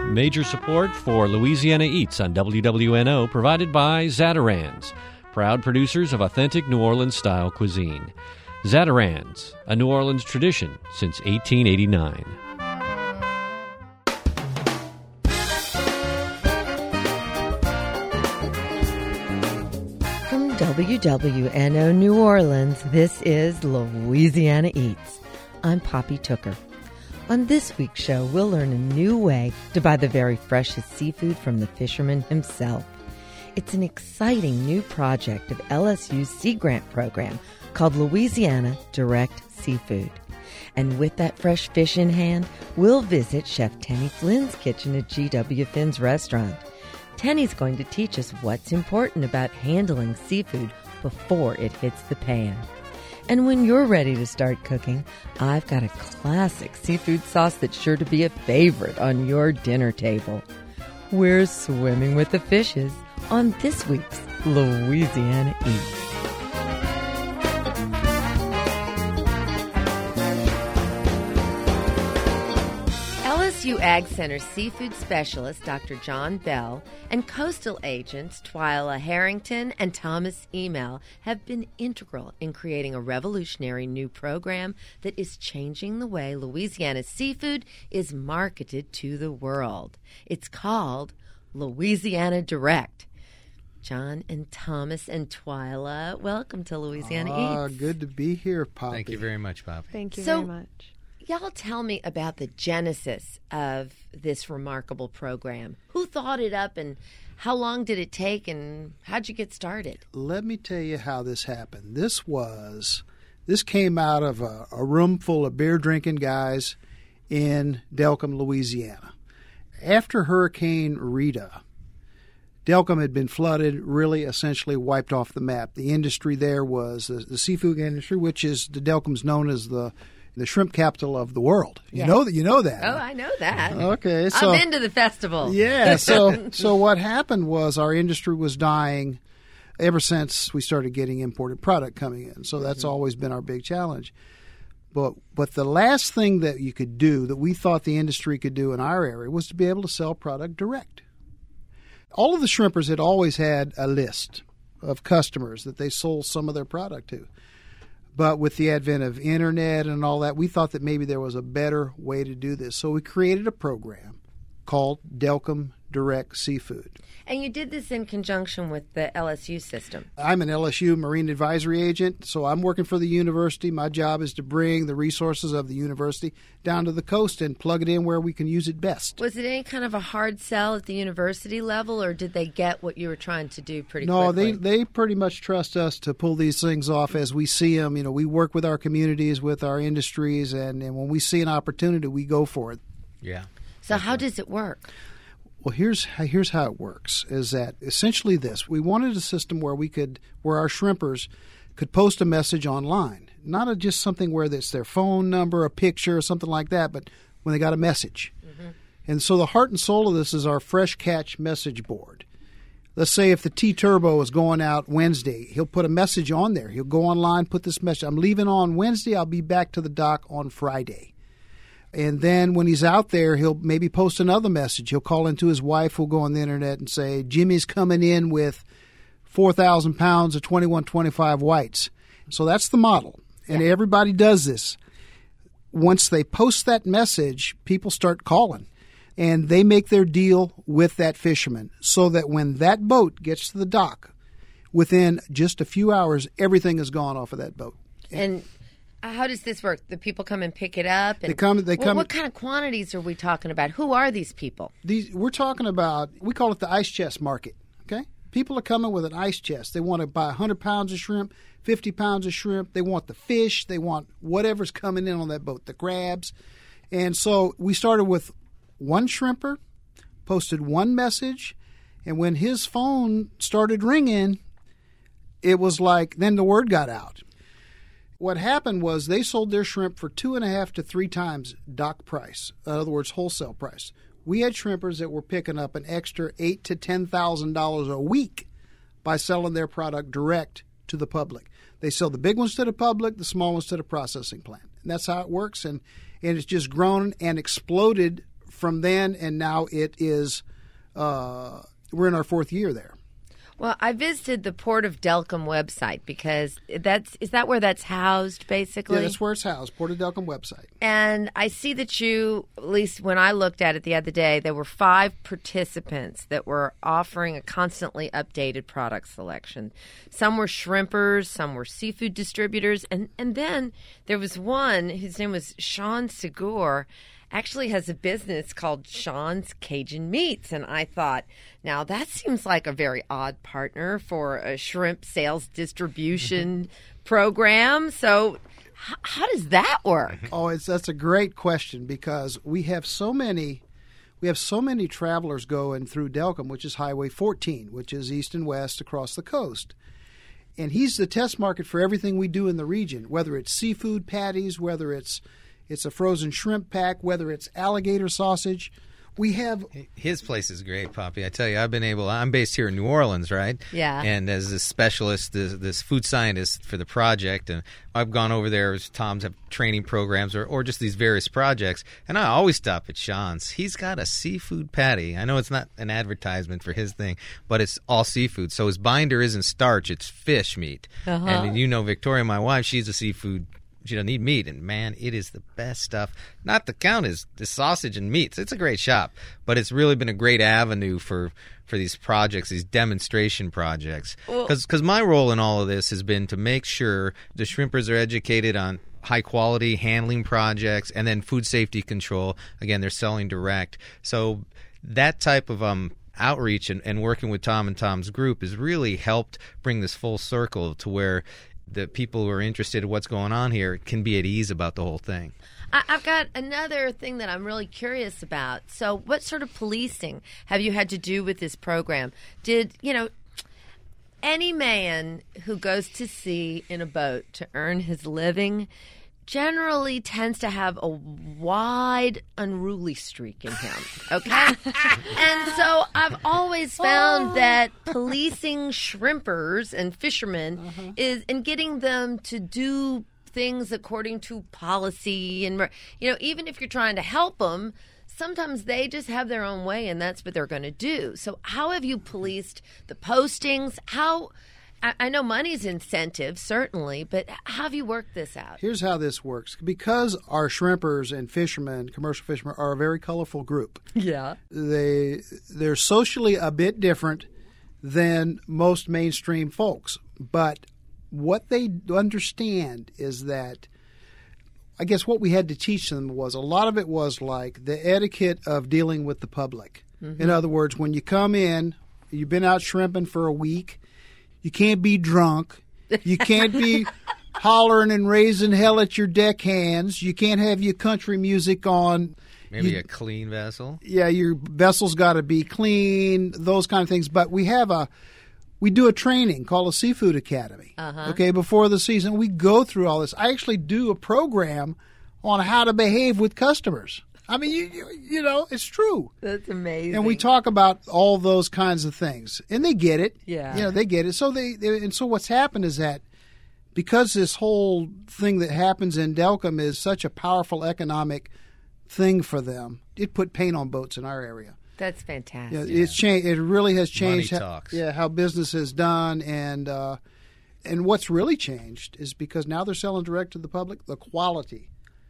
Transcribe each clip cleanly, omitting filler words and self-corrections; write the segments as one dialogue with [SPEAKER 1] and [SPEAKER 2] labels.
[SPEAKER 1] Major support for Louisiana Eats on WWNO provided by Zatarain's, proud producers of authentic New Orleans-style cuisine. Zatarain's, a New Orleans tradition since 1889.
[SPEAKER 2] From WWNO New Orleans, this is Louisiana Eats. I'm Poppy Tooker. On this week's show, we'll learn a new way to buy the very freshest seafood from the fisherman himself. It's an exciting new project of LSU's Sea Grant program called Louisiana Direct Seafood. And with that fresh fish in hand, we'll visit Chef Tenny Flynn's kitchen at G.W. Finn's restaurant. Tenny's going to teach us what's important about handling seafood before it hits the pan. And when you're ready to start cooking, I've got a classic seafood sauce that's sure to be a favorite on your dinner table. We're swimming with the fishes on this week's Louisiana Eats. LSU Ag Center seafood specialist Dr. John Bell and coastal agents Twyla Harrington and Thomas Email have been integral in creating a revolutionary new program that is changing the way Louisiana's seafood is marketed to the world. It's called Louisiana Direct. John and Thomas and Twyla, welcome to Louisiana Eats.
[SPEAKER 3] Good to be here, Poppy.
[SPEAKER 4] Thank you very much, Poppy.
[SPEAKER 5] Thank you very much.
[SPEAKER 2] Y'all tell me about the genesis of this remarkable program. Who thought it up and how long did it take and how'd you get started?
[SPEAKER 3] Let me tell you how this happened. This came out of a room full of beer-drinking guys in Delcambre, Louisiana. After Hurricane Rita, Delcambre had been flooded, really essentially wiped off the map. The industry there was the seafood industry, which is the Delcambre's known as the shrimp capital of the world. You know that.
[SPEAKER 2] Oh, I know that.
[SPEAKER 3] Okay, so
[SPEAKER 2] I've been to the festival.
[SPEAKER 3] Yeah, so what happened was our industry was dying ever since we started getting imported product coming in. So that's always been our big challenge. But the last thing that you could do that we thought the industry could do in our area was to be able to sell product direct. All of the shrimpers had always had a list of customers that they sold some of their product to. But with the advent of internet and all that, we thought that maybe there was a better way to do this. So we created a program called Delcambre Direct Seafood.
[SPEAKER 2] And you did this in conjunction with the LSU system.
[SPEAKER 3] I'm an LSU Marine Advisory Agent, so I'm working for the university. My job is to bring the resources of the university down to the coast and plug it in where we can use it best.
[SPEAKER 2] Was it any kind of a hard sell at the university level, or did they get what you were trying to do pretty
[SPEAKER 3] quickly? No, they pretty much trust us to pull these things off as we see them. You know, we work with our communities, with our industries, and when we see an opportunity, we go for it.
[SPEAKER 4] Yeah.
[SPEAKER 2] So how does it work?
[SPEAKER 3] Well, here's how it works, is that essentially this. We wanted a system where our shrimpers could post a message online, not just something where it's their phone number, a picture, or something like that, but when they got a message. Mm-hmm. And so the heart and soul of this is our Fresh Catch message board. Let's say if the T-Turbo is going out Wednesday, he'll put a message on there. He'll go online, put this message. I'm leaving on Wednesday. I'll be back to the dock on Friday. And then when he's out there, he'll maybe post another message. He'll call into his wife, who'll go on the internet and say, Jimmy's coming in with 4,000 pounds of 2125 whites. So that's the model. And everybody does this. Once they post that message, people start calling. And they make their deal with that fisherman so that when that boat gets to the dock, within just a few hours, everything is gone off of that boat.
[SPEAKER 2] And how does this work? The people come and pick it up? And
[SPEAKER 3] they come.
[SPEAKER 2] What kind of quantities are we talking about? Who are these people?
[SPEAKER 3] We're talking about, we call it the ice chest market, okay? People are coming with an ice chest. They want to buy 100 pounds of shrimp, 50 pounds of shrimp. They want the fish. They want whatever's coming in on that boat, the crabs. And so we started with one shrimper, posted one message, and when his phone started ringing, it was like, then the word got out. What happened was they sold their shrimp for 2.5 to 3 times dock price. In other words, wholesale price. We had shrimpers that were picking up an extra $8,000 to $10,000 a week by selling their product direct to the public. They sell the big ones to the public, the small ones to the processing plant. And that's how it works. And it's just grown and exploded from then, and now it is. We're in our 4th year there.
[SPEAKER 2] Well, I visited the Port of Delcombe website because is that where that's housed, basically?
[SPEAKER 3] Yeah, that's where it's housed, Port of Delcombe website.
[SPEAKER 2] And I see that you, at least when I looked at it the other day, there were 5 participants that were offering a constantly updated product selection. Some were shrimpers, some were seafood distributors, and then there was one, his name was Sean Segur, actually has a business called Sean's Cajun Meats. And I thought, now that seems like a very odd partner for a shrimp sales distribution program. So how does that work?
[SPEAKER 3] Oh, that's a great question because we have so many travelers going through Delcombe, which is Highway 14, which is east and west across the coast. And he's the test market for everything we do in the region, whether it's seafood patties, whether it's a frozen shrimp pack, whether it's alligator sausage. We have
[SPEAKER 4] his place is great, Poppy. I tell you, I'm based here in New Orleans, right?
[SPEAKER 2] Yeah.
[SPEAKER 4] And as a specialist, this food scientist for the project, and I've gone over there as Tom's have training programs or just these various projects, and I always stop at Sean's. He's got a seafood patty. I know it's not an advertisement for his thing, but it's all seafood. So his binder isn't starch; it's fish meat. Uh-huh. And you know, Victoria, my wife, she's a seafood. She doesn't need meat, and man, it is the best stuff. Not to count is the sausage and meats. It's a great shop, but it's really been a great avenue for these projects, these demonstration projects. Because my role in all of this has been to make sure the shrimpers are educated on high-quality handling projects and then food safety control. Again, they're selling direct. So that type of outreach and working with Tom and Tom's group has really helped bring this full circle to where the people who are interested in what's going on here can be at ease about the whole thing.
[SPEAKER 2] I've got another thing that I'm really curious about. So what sort of policing have you had to do with this program? Did, any man who goes to sea in a boat to earn his living generally tends to have a wide, unruly streak in him, okay? And so I've always found that policing shrimpers and fishermen is in getting them to do things according to policy. And, even if you're trying to help them, sometimes they just have their own way, and that's what they're going to do. So how have you policed the postings? I know money's incentive, certainly, but how have you worked this out?
[SPEAKER 3] Here's how this works. Because our shrimpers and fishermen, commercial fishermen, are a very colorful group.
[SPEAKER 2] Yeah.
[SPEAKER 3] They're socially a bit different than most mainstream folks. But what they understand is that, I guess what we had to teach them was, a lot of it was like the etiquette of dealing with the public. Mm-hmm. In other words, when you come in, you've been out shrimping for a week, you can't be drunk. You can't be hollering and raising hell at your deckhands. You can't have your country music on.
[SPEAKER 4] Maybe a clean vessel.
[SPEAKER 3] Yeah, your vessel's got to be clean, those kind of things. But we do a training called a Seafood Academy. Uh-huh. Okay, before the season, we go through all this. I actually do a program on how to behave with customers. I mean, it's true.
[SPEAKER 2] That's amazing.
[SPEAKER 3] And we talk about all those kinds of things, and they get it.
[SPEAKER 2] Yeah,
[SPEAKER 3] they get it. So so what's happened is that because this whole thing that happens in Delcombe is such a powerful economic thing for them, it put paint on boats in our area.
[SPEAKER 2] That's fantastic.
[SPEAKER 3] Yeah, it's changed. It really has changed.
[SPEAKER 4] Money talks.
[SPEAKER 3] How business is done, and what's really changed is because now they're selling direct to the public. The quality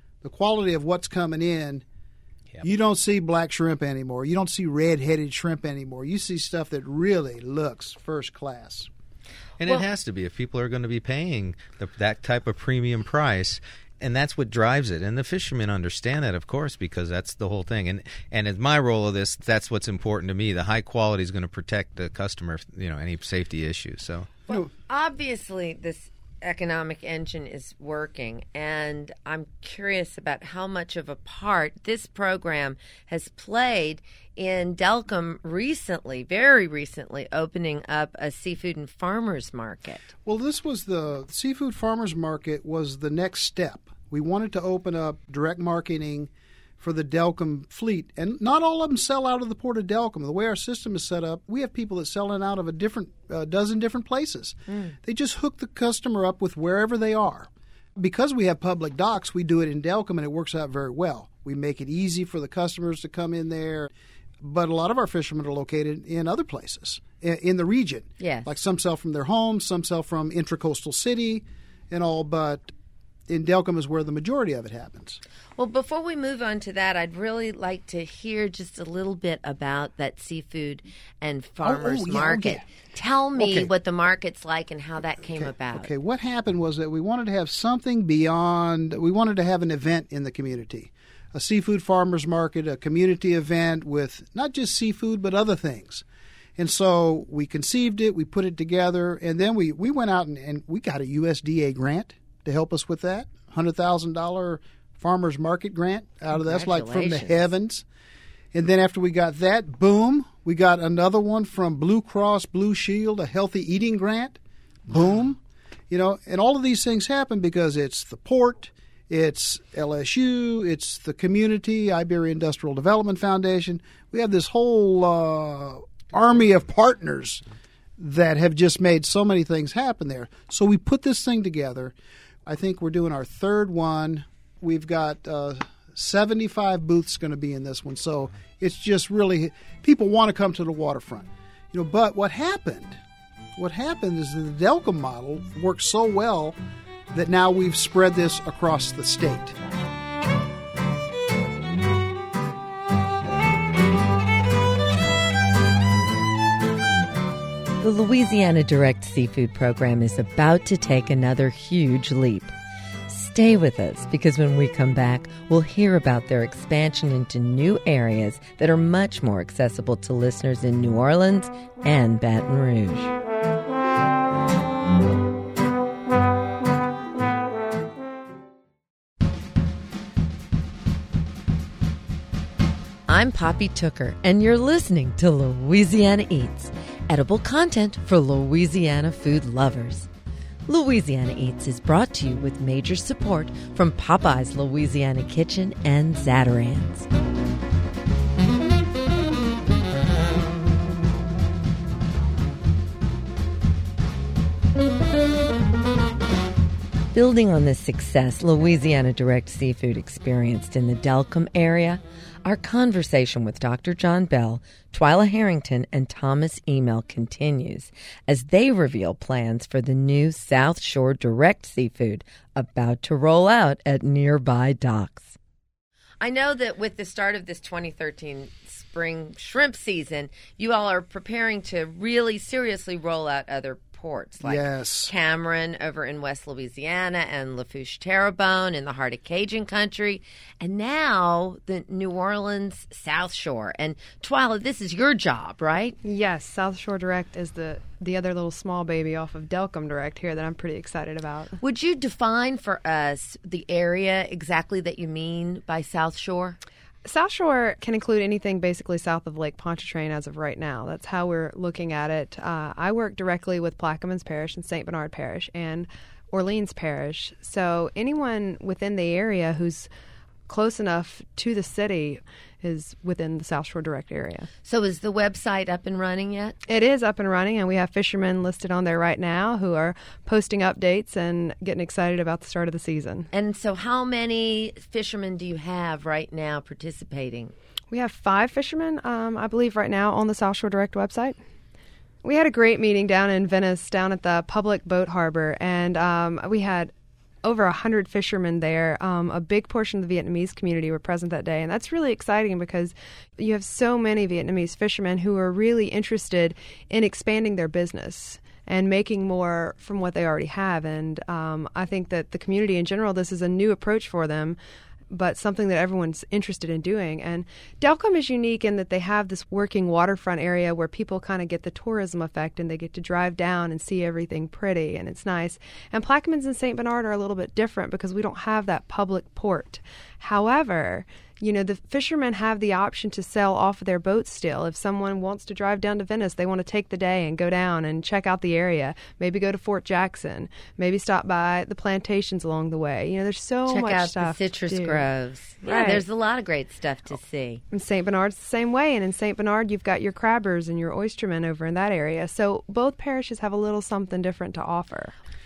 [SPEAKER 3] of what's coming in. Yep. You don't see black shrimp anymore. You don't see red-headed shrimp anymore. You see stuff that really looks first class.
[SPEAKER 4] And it has to be if people are going to be paying that type of premium price. And that's what drives it. And the fishermen understand that, of course, because that's the whole thing. And in my role of this, that's what's important to me. The high quality is going to protect the customer, any safety issues. So,
[SPEAKER 2] obviously, this economic engine is working, and I'm curious about how much of a part this program has played in Delcombe very recently opening up a seafood and farmers market.
[SPEAKER 3] Well, the seafood farmers market was the next step. We wanted to open up direct marketing for the Delcombe fleet, and not all of them sell out of the Port of Delcombe. The way our system is set up, we have people that sell in out of a dozen different places. They just hook the customer up with wherever they are. Because we have public docks, we do it in Delcambre, and it works out very well. We make it easy for the customers to come in there. But a lot of our fishermen are located in other places in the region.
[SPEAKER 2] Yes.
[SPEAKER 3] Like some sell from their homes, some sell from Intracoastal City and all, but in Delcambre is where the majority of it happens.
[SPEAKER 2] Well, before we move on to that, I'd really like to hear just a little bit about that seafood and farmers market.
[SPEAKER 3] Okay.
[SPEAKER 2] Tell me what the market's like and how that came about.
[SPEAKER 3] Okay, what happened was that we wanted to have something beyond, we wanted to have an event in the community. A seafood farmers market, a community event with not just seafood but other things. And so we conceived it, we put it together, and then we went out and we got a USDA grant to help us with that, $100,000 farmers market grant out of that's like from the heavens. And then after we got that, boom, we got another one from Blue Cross Blue Shield, a healthy eating grant. Boom. You know, and all of these things happen because it's the port, it's LSU, it's the community, Iberia Industrial Development Foundation. We have this whole army of partners that have just made so many things happen there. So we put this thing together. I think we're doing our third one. We've got 75 booths going to be in this one. So it's just really, people want to come to the waterfront. You know, but what happened is that the Delcambre model works so well that now we've spread this across the state.
[SPEAKER 2] The Louisiana Direct Seafood Program is about to take another huge leap. Stay with us because when we come back, we'll hear about their expansion into new areas that are much more accessible to listeners in New Orleans and Baton Rouge. I'm Poppy Tooker, and you're listening to Louisiana Eats, edible content for Louisiana food lovers. Louisiana Eats is brought to you with major support from Popeye's Louisiana Kitchen and Zatarain's. Building on the success Louisiana Direct Seafood experienced in the Delcambre area, our conversation with Dr. John Bell, Twyla Harrington, and Thomas Email continues as they reveal plans for the new South Shore Direct Seafood about to roll out at nearby docks. I know that with the start of this 2013 spring shrimp season, you all are preparing to really seriously roll out other ports like Cameron over in West Louisiana and Lafourche Terrebonne in the heart of Cajun country, and now the New Orleans South Shore. And Twyla, this is your job, right?
[SPEAKER 5] Yes, South Shore Direct is the other little small baby off of Delcambre Direct here that I'm pretty excited about.
[SPEAKER 2] Would you define for us the area exactly that you mean by South Shore?
[SPEAKER 5] South Shore can include anything basically south of Lake Pontchartrain as of right now. That's how we're looking at it. I work directly with Plaquemines Parish and St. Bernard Parish and Orleans Parish. So anyone within the area who's close enough to the city is within the South Shore Direct area.
[SPEAKER 2] So is the website up and running yet?
[SPEAKER 5] It is up and running, and we have fishermen listed on there right now who are posting updates and getting excited about the start of the season.
[SPEAKER 2] And so how many fishermen do you have right now participating?
[SPEAKER 5] We have 5 fishermen, I believe, right now on the South Shore Direct website. We had a great meeting down in Venice, down at the public boat harbor, and we had over 100 fishermen there. A big portion of the Vietnamese community were present that day, and that's really exciting because you have so many Vietnamese fishermen who are really interested in expanding their business and making more from what they already have. And I think that the community in general, this is a new approach for them, but something that everyone's interested in doing. And Delcambre is unique in that they have this working waterfront area where people kind of get the tourism effect and they get to drive down and see everything pretty, and it's nice. And Plaquemines and St. Bernard are a little bit different because we don't have that public port. However, you know, the fishermen have the option to sell off of their boats still. If someone wants to drive down to Venice, they want to take the day and go down and check out the area, maybe go to Fort Jackson, maybe stop by the plantations along the way. You know, there's so much stuff.
[SPEAKER 2] Check out the citrus groves. Yeah,
[SPEAKER 5] right.
[SPEAKER 2] There's a lot of great stuff to see.
[SPEAKER 5] In St. Bernard's the same way, and in St. Bernard you've got your crabbers and your oystermen over in that area. So both parishes have a little something different to offer.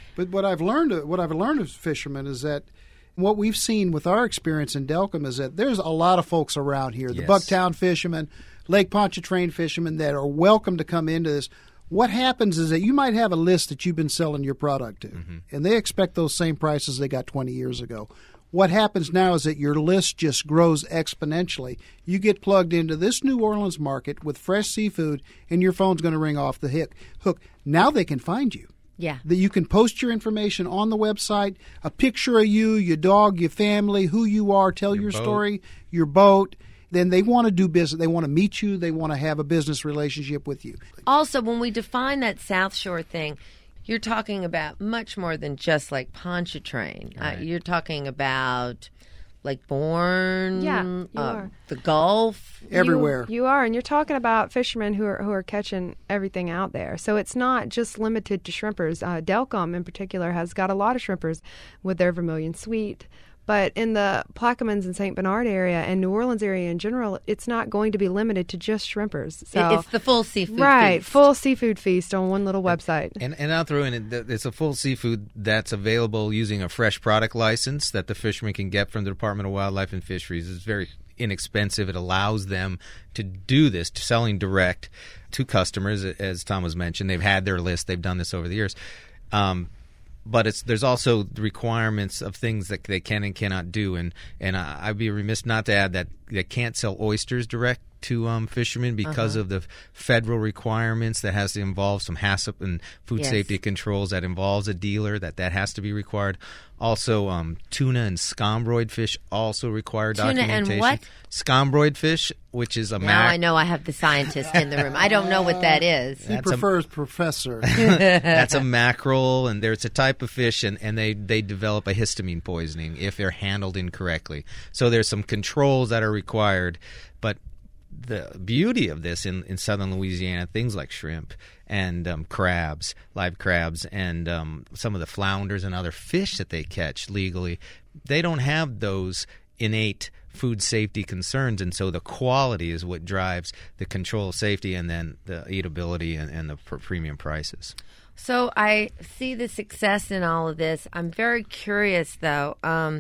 [SPEAKER 3] But what I've learned as fishermen is that what we've seen with our experience in Delcom is that there's a lot of folks around here, the
[SPEAKER 4] Yes.
[SPEAKER 3] Bucktown fishermen, Lake Pontchartrain fishermen, that are welcome to come into this. What happens is that you might have a list that you've been selling your product to, and they expect those same prices they got 20 years ago. What happens now is that your list just grows exponentially. You get plugged into this New Orleans market with fresh seafood, and your phone's going to ring off the hook. Now they can find you.
[SPEAKER 2] Yeah.
[SPEAKER 3] That you can post your information on the website, a picture of you, your dog, your family, who you are, tell your
[SPEAKER 4] boat.
[SPEAKER 3] story, your boat. Then they want to do business. They want to meet you. They want to have a business relationship with you.
[SPEAKER 2] Also, when we define that South Shore thing, you're talking about much more than just like Pontchartrain.
[SPEAKER 4] Right.
[SPEAKER 2] You're talking about Lake Bourne,
[SPEAKER 5] Yeah, you are.
[SPEAKER 2] the Gulf.
[SPEAKER 3] Everywhere.
[SPEAKER 5] You are, and you're talking about fishermen who are catching everything out there. So it's not just limited to shrimpers. Delcom, in particular, has got a lot of shrimpers with their Vermilion Sweet. But in the Plaquemines and St. Bernard area and New Orleans area in general, it's not going to be limited to just shrimpers. So
[SPEAKER 2] It's the full seafood
[SPEAKER 5] right,
[SPEAKER 2] feast.
[SPEAKER 5] full seafood feast on one little website.
[SPEAKER 4] And I'll throw in, it's a full seafood that's available using a fresh product license that the fishermen can get from the Department of Wildlife and Fisheries. It's very inexpensive. It allows them to do this, to selling direct to customers, as Tom was mentioned. They've had their list. They've done this over the years. But there's also the requirements of things that they can and cannot do, and I'd be remiss not to add that they can't sell oysters direct to fishermen because of the federal requirements that has to involve some HACCP and food
[SPEAKER 2] Yes.
[SPEAKER 4] safety controls that involves a dealer that has to be required. Also, tuna and scombroid fish also require
[SPEAKER 2] Tuna and
[SPEAKER 4] documentation.
[SPEAKER 2] what?
[SPEAKER 4] Scombroid fish, which is a
[SPEAKER 2] Now I know I have the scientist in the room. I don't know what that is.
[SPEAKER 3] He prefers professor.
[SPEAKER 4] That's a mackerel, and there's a type of fish, and they develop a histamine poisoning if they're handled incorrectly. So there's some controls that are required, but the beauty of this in southern Louisiana, things like shrimp and crabs, live crabs, and some of the flounders and other fish that they catch legally, they don't have those innate food safety concerns, and so the quality is what drives the control of safety and then the eatability and the premium prices.
[SPEAKER 2] So I see the success in all of this. I'm very curious, though.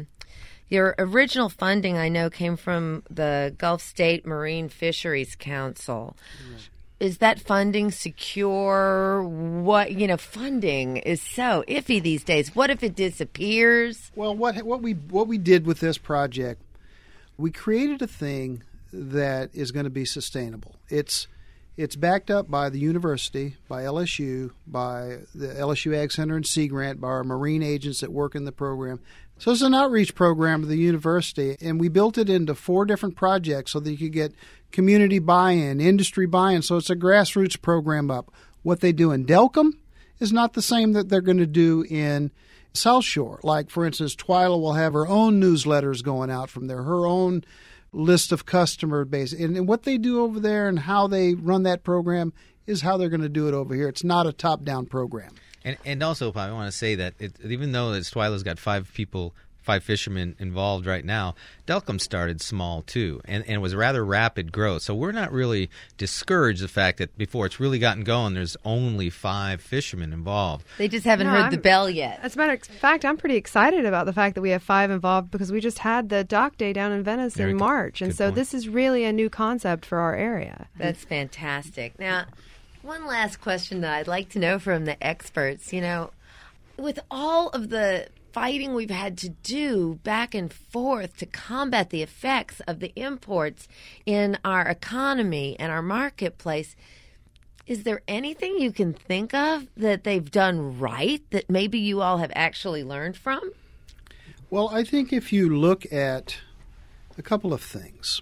[SPEAKER 2] Your original funding, I know, came from the Gulf State Marine Fisheries Council. Is that funding secure? Funding is so iffy these days. What if it disappears?
[SPEAKER 3] Well, what we did with this project, we created a thing that is going to be sustainable. It's backed up by the university, by LSU, by the LSU Ag Center and Sea Grant, by our marine agents that work in the program. So it's an outreach program of the university, and we built it into 4 different projects so that you could get community buy-in, industry buy-in. So it's a grassroots program up. What they do in Delcom is not the same that they're going to do in South Shore. Like, for instance, Twyla will have her own newsletters going out from there, her own list of customer base. And what they do over there and how they run that program is how they're going to do it over here. It's not a top-down program.
[SPEAKER 4] And also, I want to say that even though Twyla's got 5 fishermen involved right now, Delcom started small too, and it was rather rapid growth. So we're not really discouraged the fact that before it's really gotten going, there's only 5 fishermen involved.
[SPEAKER 2] They just haven't heard the bell yet.
[SPEAKER 5] As a matter of fact, I'm pretty excited about the fact that we have 5 involved because we just had the dock day down in Venice
[SPEAKER 4] Very
[SPEAKER 5] in
[SPEAKER 4] good-
[SPEAKER 5] March. And
[SPEAKER 4] good
[SPEAKER 5] so
[SPEAKER 4] point.
[SPEAKER 5] this is really a new concept for our area.
[SPEAKER 2] That's fantastic. Now, one last question that I'd like to know from the experts. With all of the fighting we've had to do back and forth to combat the effects of the imports in our economy and our marketplace, is there anything you can think of that they've done right that maybe you all have actually learned from?
[SPEAKER 3] Well, I think if you look at a couple of things,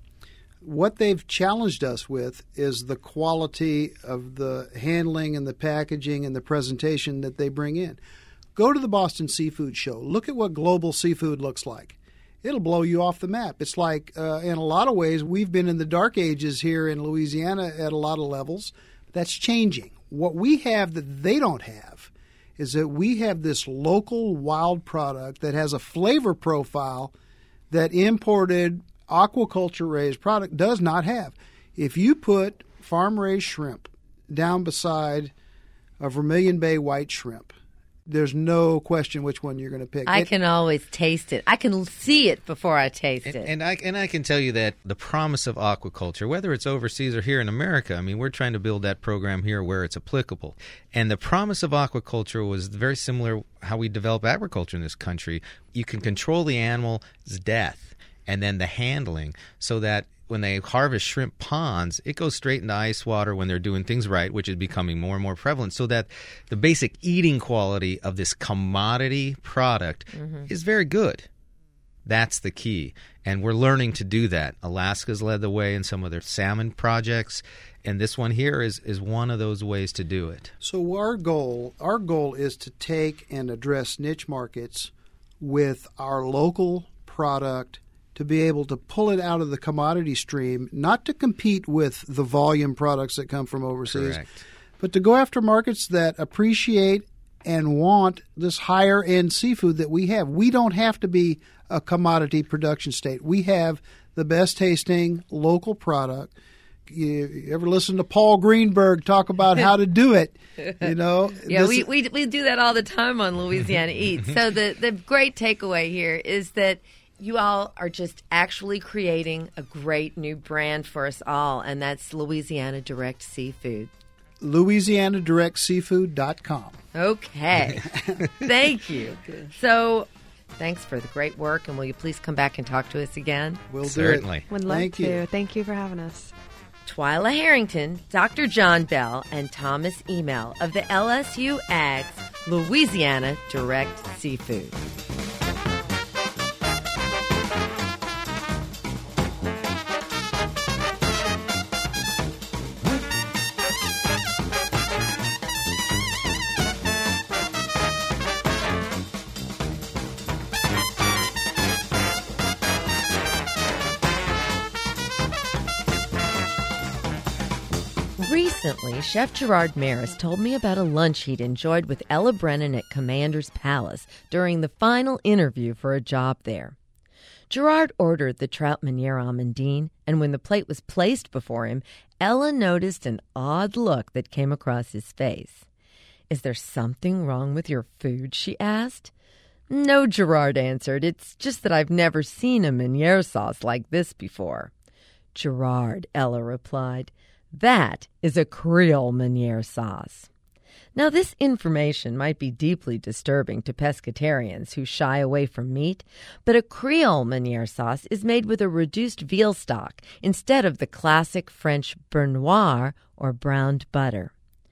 [SPEAKER 3] what they've challenged us with is the quality of the handling and the packaging and the presentation that they bring in. Go to the Boston Seafood Show. Look at what global seafood looks like. It'll blow you off the map. It's like, in a lot of ways, we've been in the dark ages here in Louisiana at a lot of levels. That's changing. What we have that they don't have is that we have this local wild product that has a flavor profile that imported aquaculture-raised product does not have. If you put farm-raised shrimp down beside a Vermilion Bay white shrimp, there's no question which one you're going to pick.
[SPEAKER 2] I can always taste it. I can see it before I taste it.
[SPEAKER 4] And I can tell you that the promise of aquaculture, whether it's overseas or here in America, I mean, we're trying to build that program here where it's applicable. And the promise of aquaculture was very similar how we develop agriculture in this country. You can control the animal's death and then the handling so that when they harvest shrimp ponds, it goes straight into ice water when they're doing things right, which is becoming more and more prevalent, so that the basic eating quality of this commodity product is very good. That's the key. And we're learning to do that. Alaska's led the way in some of their salmon projects, and this one here is one of those ways to do it.
[SPEAKER 3] So our goal is to take and address niche markets with our local product, to be able to pull it out of the commodity stream, not to compete with the volume products that come from overseas,
[SPEAKER 4] Correct.
[SPEAKER 3] but to go after markets that appreciate and want this higher-end seafood that we have. We don't have to be a commodity production state. We have the best-tasting local product. You ever listen to Paul Greenberg talk about how to do it? You know,
[SPEAKER 2] yeah, we do that all the time on Louisiana Eats. So the great takeaway here is that you all are just actually creating a great new brand for us all, and that's Louisiana Direct Seafood.
[SPEAKER 3] LouisianaDirectSeafood.com.
[SPEAKER 2] Okay. Thank you. So thanks for the great work, and will you please come back and talk to us again?
[SPEAKER 3] We'll
[SPEAKER 4] Certainly.
[SPEAKER 3] do it.
[SPEAKER 5] Would love
[SPEAKER 3] Thank
[SPEAKER 5] to.
[SPEAKER 3] you.
[SPEAKER 5] Thank you for having us.
[SPEAKER 2] Twyla Harrington, Dr. John Bell, and Thomas Emel of the LSU Ags Louisiana Direct Seafood. Recently, Chef Gerard Maris told me about a lunch he'd enjoyed with Ella Brennan at Commander's Palace during the final interview for a job there. Gerard ordered the trout meuniere amandine, and when the plate was placed before him, Ella noticed an odd look that came across his face. "Is there something wrong with your food?" she asked. "No," Gerard answered. "It's just that I've never seen a meuniere sauce like this before." "Gerard," Ella replied, "that is a Creole meuniere sauce." Now, this information might be deeply disturbing to pescatarians who shy away from meat, but a Creole meuniere sauce is made with a reduced veal stock instead of the classic French beurre noir or browned butter.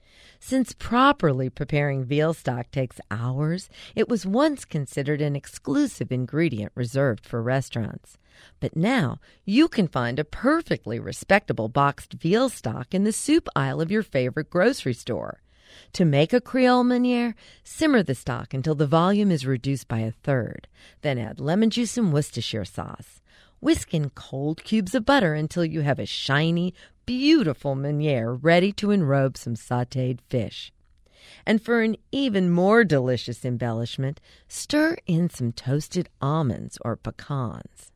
[SPEAKER 2] Since properly preparing veal stock takes hours, it was once considered an exclusive ingredient reserved for restaurants. But now you can find a perfectly respectable boxed veal stock in the soup aisle of your favorite grocery store. To make a Creole meuniere, simmer the stock until the volume is reduced by a third. Then add lemon juice and Worcestershire sauce. Whisk in cold cubes of butter until you have a shiny, beautiful meuniere ready to enrobe some sautéed fish. And for an even more delicious embellishment, stir in some toasted almonds or pecans.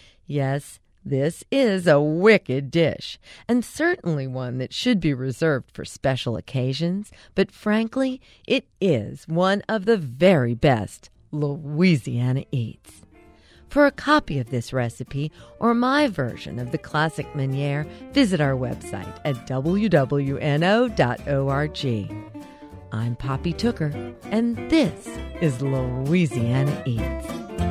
[SPEAKER 2] Yes, this is a wicked dish, and certainly one that should be reserved for special occasions, but frankly, it is one of the very best Louisiana Eats. For a copy of this recipe or my version of the classic meuniere, visit our website at wwno.org. I'm Poppy Tooker, and this is Louisiana Eats.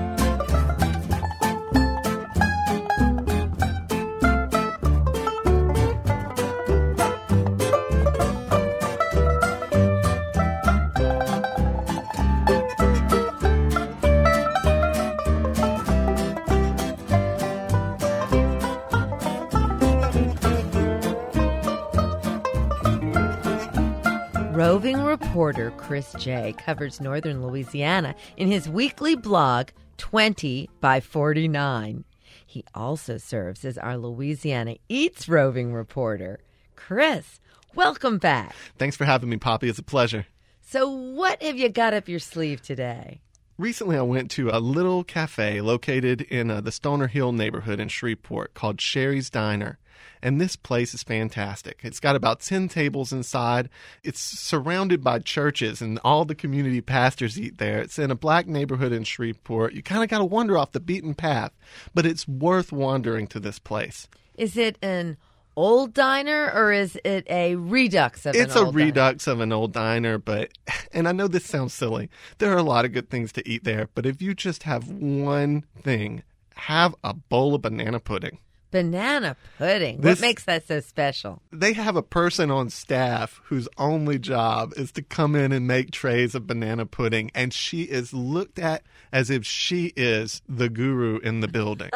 [SPEAKER 2] Roving reporter Chris J. covers northern Louisiana in his weekly blog, 20 by 49. He also serves as our Louisiana Eats roving reporter. Chris, welcome back.
[SPEAKER 6] Thanks for having me, Poppy. It's a pleasure.
[SPEAKER 2] So what have you got up your sleeve today?
[SPEAKER 6] Recently, I went to a little cafe located in the Stoner Hill neighborhood in Shreveport called Sherry's Diner. And this place is fantastic. It's got about 10 tables inside. It's surrounded by churches, and all the community pastors eat there. It's in a black neighborhood in Shreveport. You kind of got to wander off the beaten path, but it's worth wandering to this place.
[SPEAKER 2] Is it an old diner, or is it a redux of an old diner?
[SPEAKER 6] It's a redux of an old diner, but, and I know this sounds silly, there are a lot of good things to eat there, but if you just have one thing, have a bowl of banana pudding.
[SPEAKER 2] Banana pudding. What makes that so special?
[SPEAKER 6] They have a person on staff whose only job is to come in and make trays of banana pudding, and she is looked at as if she is the guru in the building.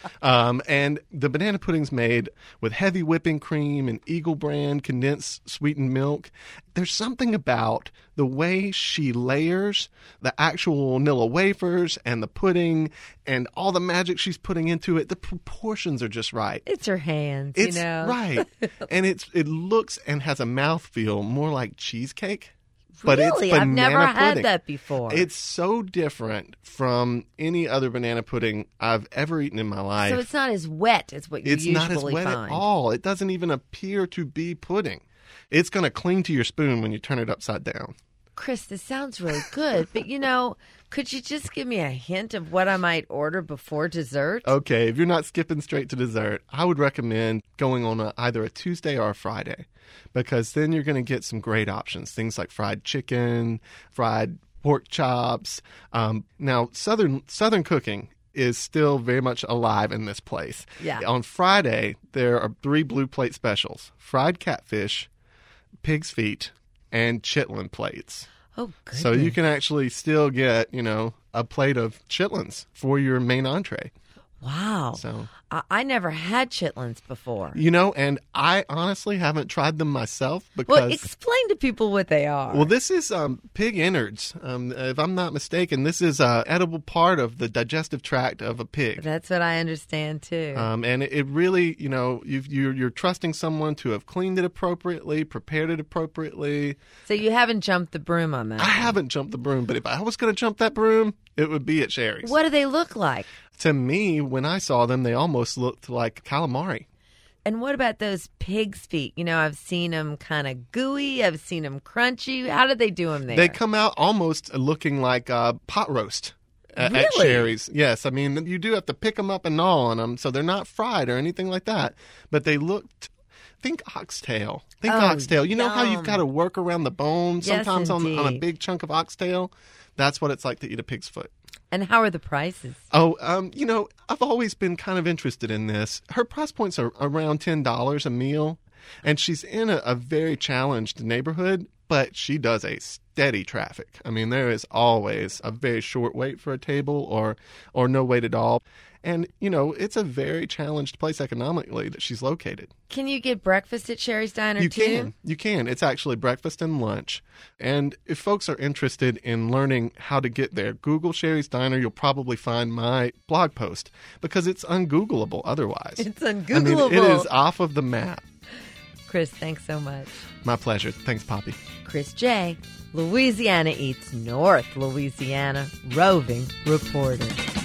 [SPEAKER 6] And the banana pudding's made with heavy whipping cream and Eagle brand condensed sweetened milk. There's something about the way she layers the actual vanilla wafers and the pudding and all the magic she's putting into it. The proportions are just right.
[SPEAKER 2] It's her hands,
[SPEAKER 6] It's
[SPEAKER 2] you know.
[SPEAKER 6] right. And it looks and has a mouthfeel more like cheesecake. But
[SPEAKER 2] Really?
[SPEAKER 6] it's
[SPEAKER 2] I've never
[SPEAKER 6] banana
[SPEAKER 2] had
[SPEAKER 6] pudding.
[SPEAKER 2] that before.
[SPEAKER 6] It's so different from any other banana pudding I've ever eaten in my life.
[SPEAKER 2] So it's not as wet as what you
[SPEAKER 6] It's
[SPEAKER 2] usually
[SPEAKER 6] not as wet
[SPEAKER 2] find.
[SPEAKER 6] at all. It doesn't even appear to be pudding. It's going to cling to your spoon when you turn it upside down.
[SPEAKER 2] Chris, this sounds really good, but could you just give me a hint of what I might order before dessert?
[SPEAKER 6] Okay, if you're not skipping straight to dessert, I would recommend going on either a Tuesday or a Friday, because then you're going to get some great options. Things like fried chicken, fried pork chops. Now, Southern cooking is still very much alive in this place.
[SPEAKER 2] Yeah.
[SPEAKER 6] On Friday, there are 3 blue plate specials: fried catfish, pig's feet, and chitlin plates.
[SPEAKER 2] Oh, goodness.
[SPEAKER 6] So you can actually still get, a plate of chitlins for your main entree.
[SPEAKER 2] Wow.
[SPEAKER 6] So
[SPEAKER 2] I never had chitlins before.
[SPEAKER 6] and I honestly haven't tried them myself because...
[SPEAKER 2] Well, explain to people what they are.
[SPEAKER 6] Well, this is pig innards. If I'm not mistaken, this is an edible part of the digestive tract of a pig.
[SPEAKER 2] That's what I understand, too.
[SPEAKER 6] And it really, you're trusting someone to have cleaned it appropriately, prepared it appropriately.
[SPEAKER 2] So you haven't jumped the broom on that?
[SPEAKER 6] I haven't jumped the broom, but if I was going to jump that broom, it would be at Sherry's.
[SPEAKER 2] What do they look like?
[SPEAKER 6] To me, when I saw them, they almost looked like calamari.
[SPEAKER 2] And what about those pig's feet? I've seen them kind of gooey. I've seen them crunchy. How do they do them there?
[SPEAKER 6] They come out almost looking like pot roast at
[SPEAKER 2] Really?
[SPEAKER 6] Sherry's. Yes, I mean, you do have to pick them up and gnaw on them, so they're not fried or anything like that. But they looked... Think oxtail. Oxtail. You know how you've got to work around the bone
[SPEAKER 2] Yes,
[SPEAKER 6] sometimes on a
[SPEAKER 2] indeed.
[SPEAKER 6] big chunk of oxtail? That's what it's like to eat a pig's foot.
[SPEAKER 2] And how are the prices?
[SPEAKER 6] Oh, I've always been kind of interested in this. Her price points are around $10 a meal, and she's in a very challenged neighborhood, but she does a steady traffic. I mean, there is always a very short wait for a table or no wait at all. And, it's a very challenged place economically that she's located.
[SPEAKER 2] Can you get breakfast at Sherry's Diner, too?
[SPEAKER 6] You can. It's actually breakfast and lunch. And if folks are interested in learning how to get there, Google Sherry's Diner. You'll probably find my blog post because it's ungoogleable otherwise.
[SPEAKER 2] It's
[SPEAKER 6] I mean,
[SPEAKER 2] ungoogleable.
[SPEAKER 6] it is off of the map.
[SPEAKER 2] Chris, thanks so much.
[SPEAKER 6] My pleasure. Thanks, Poppy.
[SPEAKER 2] Chris J., Louisiana Eats, North Louisiana, roving reporter.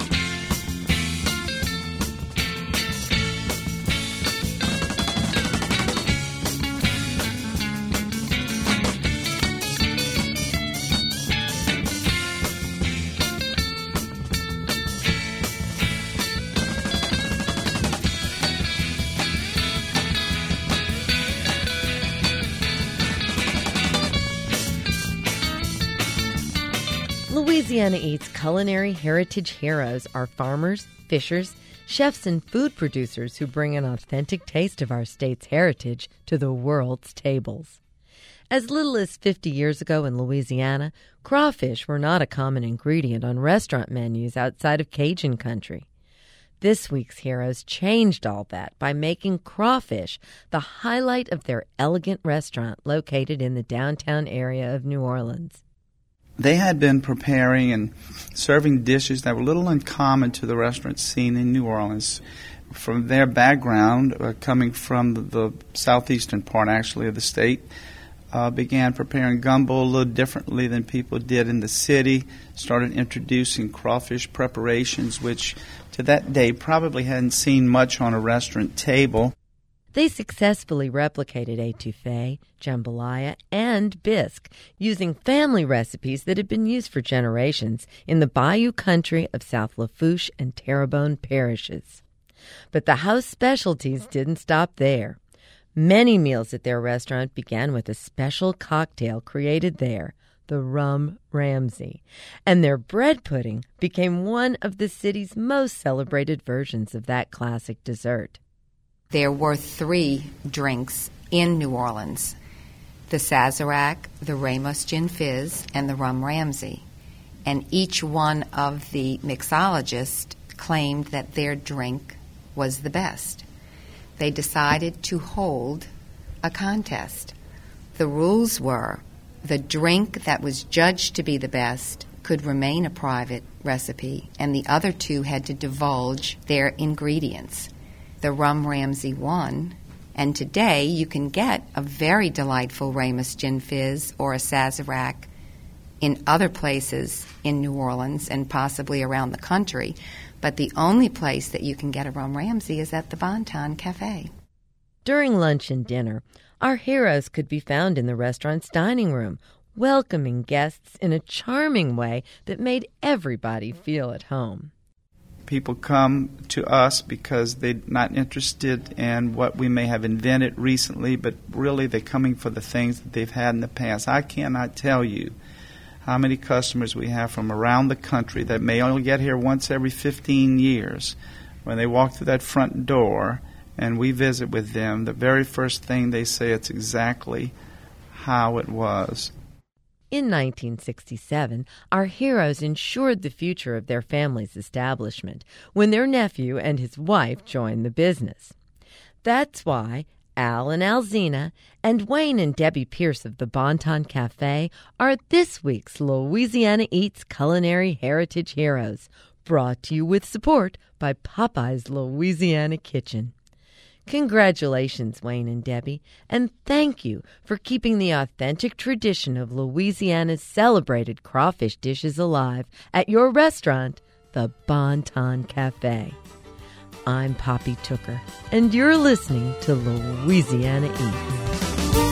[SPEAKER 2] Louisiana Eats culinary heritage heroes are farmers, fishers, chefs, and food producers who bring an authentic taste of our state's heritage to the world's tables. As little as 50 years ago in Louisiana, crawfish were not a common ingredient on restaurant menus outside of Cajun country. This week's heroes changed all that by making crawfish the highlight of their elegant restaurant located in the downtown area of New Orleans.
[SPEAKER 7] They had been preparing and serving dishes that were a little uncommon to the restaurant scene in New Orleans. From their background, coming from the southeastern part, actually, of the state, began preparing gumbo a little differently than people did in the city, started introducing crawfish preparations, which to that day probably hadn't seen much on a restaurant table.
[SPEAKER 2] They successfully replicated etouffee, jambalaya, and bisque using family recipes that had been used for generations in the Bayou country of South Lafourche and Terrebonne parishes. But the house specialties didn't stop there. Many meals at their restaurant began with a special cocktail created there, the Rum Ramsey, and their bread pudding became one of the city's most celebrated versions of that classic dessert.
[SPEAKER 8] There were 3 drinks in New Orleans: the Sazerac, the Ramos Gin Fizz, and the Rum Ramsey. And each one of the mixologists claimed that their drink was the best. They decided to hold a contest. The rules were the drink that was judged to be the best could remain a private recipe, and the other 2 had to divulge their ingredients. The Rum Ramsey won, and today you can get a very delightful Ramos Gin Fizz or a Sazerac in other places in New Orleans and possibly around the country, but the only place that you can get a Rum Ramsey is at the Bon Ton Cafe.
[SPEAKER 2] During lunch and dinner, our heroes could be found in the restaurant's dining room, welcoming guests in a charming way that made everybody feel at home.
[SPEAKER 7] People come to us because they're not interested in what we may have invented recently, but really they're coming for the things that they've had in the past. I cannot tell you how many customers we have from around the country that may only get here once every 15 years. When they walk through that front door and we visit with them, the very first thing they say, it's exactly how it was.
[SPEAKER 2] In 1967, our heroes ensured the future of their family's establishment when their nephew and his wife joined the business. That's why Al and Alzina and Wayne and Debbie Pierce of the Bon Ton Cafe are this week's Louisiana Eats Culinary Heritage Heroes, brought to you with support by Popeye's Louisiana Kitchen. Congratulations, Wayne and Debbie, and thank you for keeping the authentic tradition of Louisiana's celebrated crawfish dishes alive at your restaurant, the Bon Ton Cafe. I'm Poppy Tooker, and you're listening to Louisiana Eats.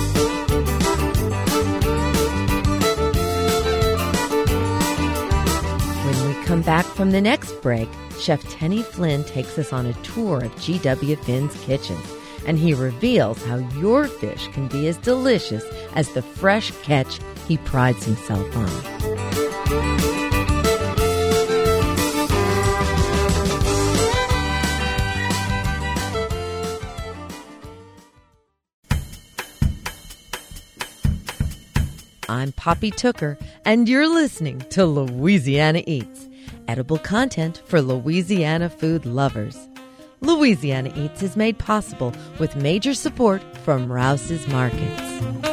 [SPEAKER 2] When we come back from the next break, Chef Tenny Flynn takes us on a tour of G.W. Finn's kitchen, and he reveals how your fish can be as delicious as the fresh catch he prides himself on. I'm Poppy Tooker, and you're listening to Louisiana Eats, edible content for Louisiana food lovers. Louisiana Eats is made possible with major support from Rouse's Markets.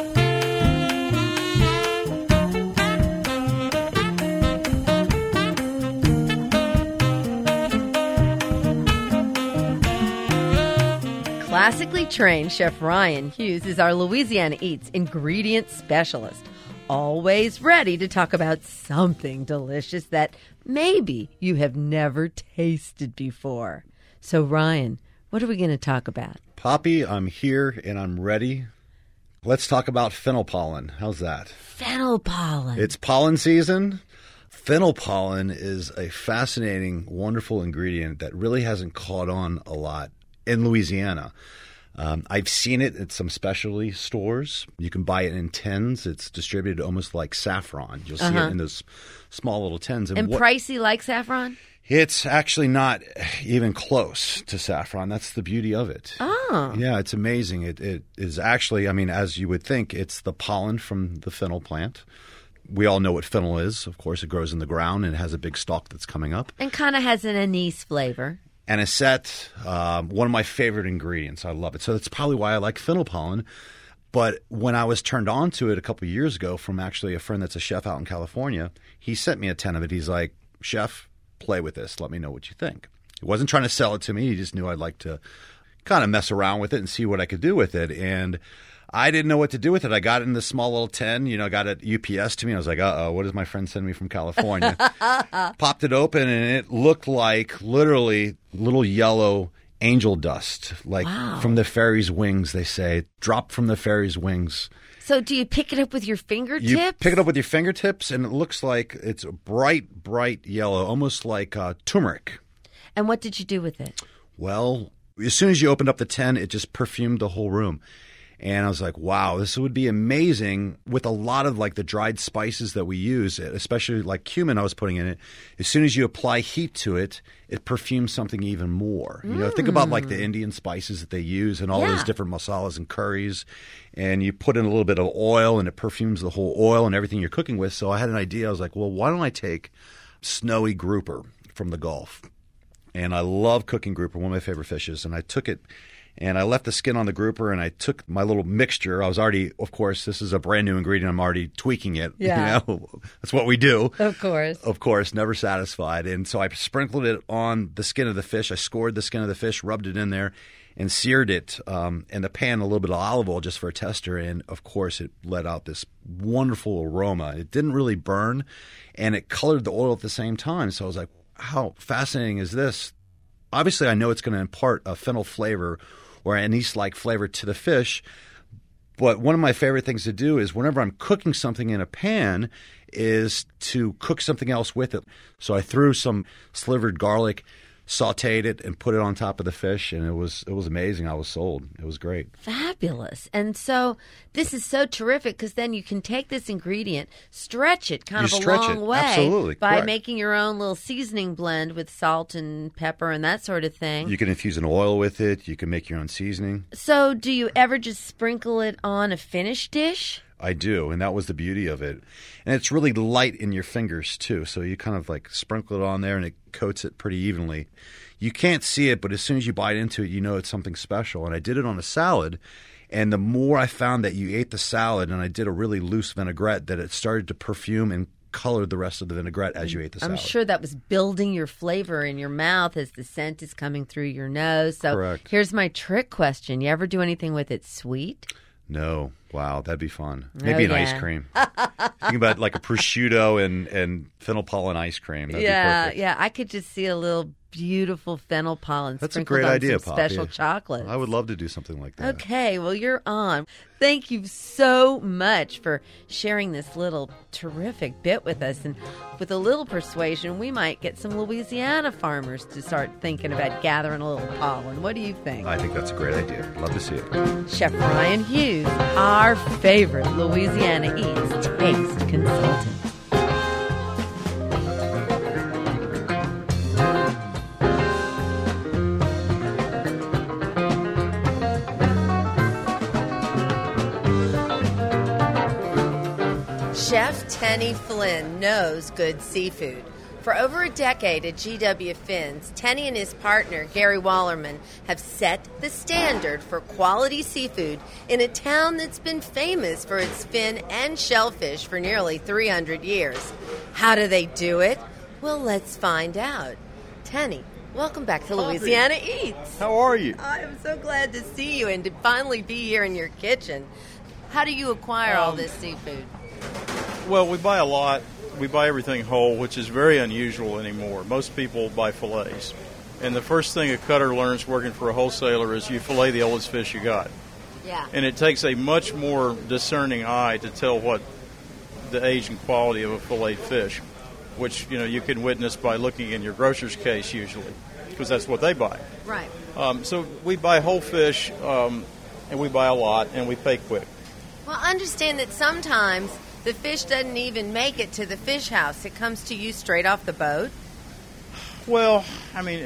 [SPEAKER 2] Classically trained Chef Ryan Hughes is our Louisiana Eats ingredient specialist, always ready to talk about something delicious that maybe you have never tasted before. So, Ryan, what are we going to talk about?
[SPEAKER 9] Poppy, I'm here and I'm ready. Let's talk about fennel pollen. How's that?
[SPEAKER 2] Fennel pollen.
[SPEAKER 9] It's pollen season. Fennel pollen is a fascinating, wonderful ingredient that really hasn't caught on a lot in Louisiana. I've seen it at some specialty stores. You can buy it in tins. It's distributed almost like saffron. You'll see it in those small little tins.
[SPEAKER 2] And pricey like saffron?
[SPEAKER 9] It's actually not even close to saffron. That's the beauty of it.
[SPEAKER 2] Oh.
[SPEAKER 9] Yeah, it's amazing. It is actually, I mean, as you would think, it's the pollen from the fennel plant. We all know what fennel is. Of course, it grows in the ground and it has a big stalk that's coming up.
[SPEAKER 2] And kind of has an anise flavor.
[SPEAKER 9] Anisette, one of my favorite ingredients. I love it. So that's probably why I like fennel pollen. But when I was turned on to it a couple of years ago from actually a friend that's a chef out in California, he sent me a tin of it. He's like, Chef, play with this. Let me know what you think. He wasn't trying to sell it to me. He just knew I'd like to kind of mess around with it and see what I could do with it. And I didn't know what to do with it. I got it in this small little tin, got it UPS to me. I was like, uh-oh, what does my friend send me from California? Popped it open, and it looked like literally little yellow angel dust, like from the fairy's wings, they say. Drop from the fairy's wings.
[SPEAKER 2] So do you pick it up with your fingertips?
[SPEAKER 9] You pick it up with your fingertips, and it looks like it's bright, bright yellow, almost like turmeric.
[SPEAKER 2] And what did you do with it?
[SPEAKER 9] Well, as soon as you opened up the tin, it just perfumed the whole room. And I was like, wow, this would be amazing with a lot of like the dried spices that we use, especially like cumin I was putting in it. As soon as you apply heat to it, it perfumes something even more. You know, think about like the Indian spices that they use and all those different masalas and curries. And you put in a little bit of oil and it perfumes the whole oil and everything you're cooking with. So I had an idea. I was like, well, why don't I take snowy grouper from the Gulf? And I love cooking grouper, one of my favorite fishes. And I took it and I left the skin on the grouper and I took my little mixture. I was already, of course, this is a brand new ingredient. I'm already tweaking it.
[SPEAKER 2] Yeah.
[SPEAKER 9] You know? That's what we do.
[SPEAKER 2] Of course.
[SPEAKER 9] Of course, never satisfied. And so I sprinkled it on the skin of the fish. I scored the skin of the fish, rubbed it in there, and seared it in the pan, a little bit of olive oil just for a tester. And, of course, it let out this wonderful aroma. It didn't really burn, and it colored the oil at the same time. So I was like, how fascinating is this? Obviously, I know it's going to impart a fennel flavor or anise-like flavor to the fish. But one of my favorite things to do is whenever I'm cooking something in a pan is to cook something else with it. So I threw some slivered garlic, sauteed it, and put it on top of the fish, and it was amazing. I was sold. It was great.
[SPEAKER 2] Fabulous. And so this is so terrific because then you can take this ingredient, stretch it kind of a long way
[SPEAKER 9] Absolutely.
[SPEAKER 2] by
[SPEAKER 9] Correct.
[SPEAKER 2] making your own little seasoning blend with salt and pepper and that sort of thing.
[SPEAKER 9] You can infuse an oil with it. You can make your own seasoning.
[SPEAKER 2] So do you ever just sprinkle it on a finished dish?
[SPEAKER 9] I do, and that was the beauty of it. And it's really light in your fingers, too. So you kind of like sprinkle it on there, and it coats it pretty evenly. You can't see it, but as soon as you bite into it, you know it's something special. And I did it on a salad, and the more I found that you ate the salad, and I did a really loose vinaigrette, that it started to perfume and color the rest of the vinaigrette as you ate the salad.
[SPEAKER 2] I'm sure that was building your flavor in your mouth as the scent is coming through your nose. So
[SPEAKER 9] Correct.
[SPEAKER 2] Here's my trick question. You ever do anything with it sweet?
[SPEAKER 9] No. Wow, that'd be fun. Maybe an ice
[SPEAKER 2] yeah.
[SPEAKER 9] cream. Think about like a prosciutto and fennel pollen ice cream. That'd be perfect.
[SPEAKER 2] Yeah. I could just see a little beautiful fennel pollen
[SPEAKER 9] That's a
[SPEAKER 2] sprinkled
[SPEAKER 9] great
[SPEAKER 2] on
[SPEAKER 9] idea,
[SPEAKER 2] some
[SPEAKER 9] Poppy.
[SPEAKER 2] special chocolate.
[SPEAKER 9] I would love to do something like that.
[SPEAKER 2] Okay, well, you're on. Thank you so much for sharing this little terrific bit with us. And with a little persuasion, we might get some Louisiana farmers to start thinking about gathering a little pollen. What do you think?
[SPEAKER 9] I think that's a great idea. Love to see it.
[SPEAKER 2] Chef Ryan Hughes, our favorite Louisiana Eats taste consultant. Chef Tenny Flynn knows good seafood. For over a decade at GW Fins, Tenny and his partner, Gary Wallerman, have set the standard for quality seafood in a town that's been famous for its fin and shellfish for nearly 300 years. How do they do it? Well, let's find out. Tenny, welcome back to Louisiana Eats.
[SPEAKER 10] How are you?
[SPEAKER 2] I am so glad to see you and to finally be here in your kitchen. How do you acquire all this seafood?
[SPEAKER 10] Well, we buy a lot. We buy everything whole, which is very unusual anymore. Most people buy fillets. And the first thing a cutter learns working for a wholesaler is you fillet the oldest fish you got.
[SPEAKER 2] Yeah.
[SPEAKER 10] And it takes a much more discerning eye to tell what the age and quality of a filleted fish, which you can witness by looking in your grocer's case usually, because that's what they buy.
[SPEAKER 2] Right.
[SPEAKER 10] So we buy whole fish, and we buy a lot, and we pay quick.
[SPEAKER 2] Well, understand that sometimes the fish doesn't even make it to the fish house. It comes to you straight off the boat.
[SPEAKER 10] Well, I mean,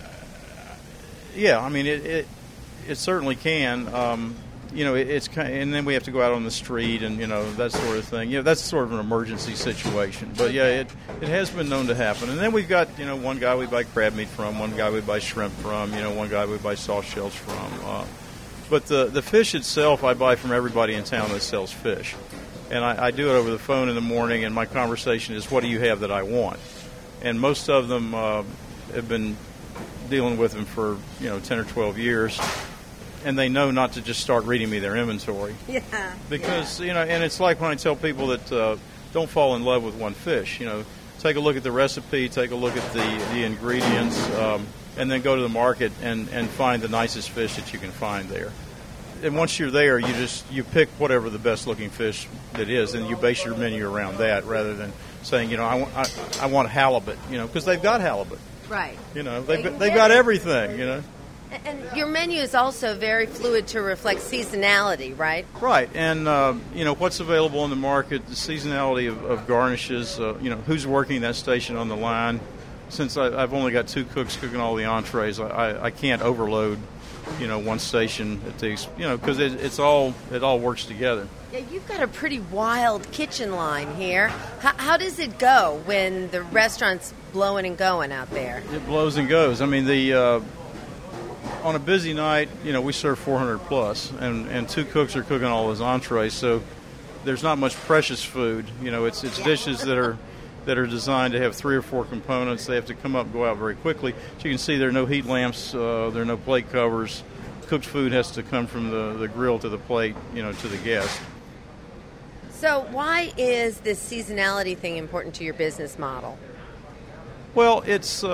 [SPEAKER 10] yeah, I mean it certainly can. It's kind of, and then we have to go out on the street and that sort of thing. That's sort of an emergency situation. But yeah, it has been known to happen. And then we've got one guy we buy crab meat from, one guy we buy shrimp from, one guy we buy soft shells from. But the fish itself, I buy from everybody in town that sells fish. And I do it over the phone in the morning, and my conversation is, what do you have that I want? And most of them have been dealing with them for 10 or 12 years, and they know not to just start reading me their inventory.
[SPEAKER 2] Yeah.
[SPEAKER 10] Because, and it's like when I tell people that don't fall in love with one fish. Take a look at the recipe, take a look at the ingredients, and then go to the market and find the nicest fish that you can find there. And once you're there, you pick whatever the best looking fish that is, and you base your menu around that rather than saying, I want halibut, because they've got halibut.
[SPEAKER 2] Right.
[SPEAKER 10] They've got everything,
[SPEAKER 2] And your menu is also very fluid to reflect seasonality, right?
[SPEAKER 10] Right, and what's available in the market, the seasonality of garnishes, who's working that station on the line. Since I've only got 2 cooks cooking all the entrees, I can't overload, one station at these, because it all works together.
[SPEAKER 2] Yeah, you've got a pretty wild kitchen line here. How does it go when the restaurant's blowing and going out there?
[SPEAKER 10] It blows and goes. I mean, on a busy night, we serve 400 plus, and 2 cooks are cooking all those entrees, so there's not much precious food. It's dishes that are designed to have 3 or 4 components. They have to come up and go out very quickly. So you can see there are no heat lamps, there are no plate covers. Cooked food has to come from the grill to the plate, to the guest.
[SPEAKER 2] So why is this seasonality thing important to your business model?
[SPEAKER 10] Well, it's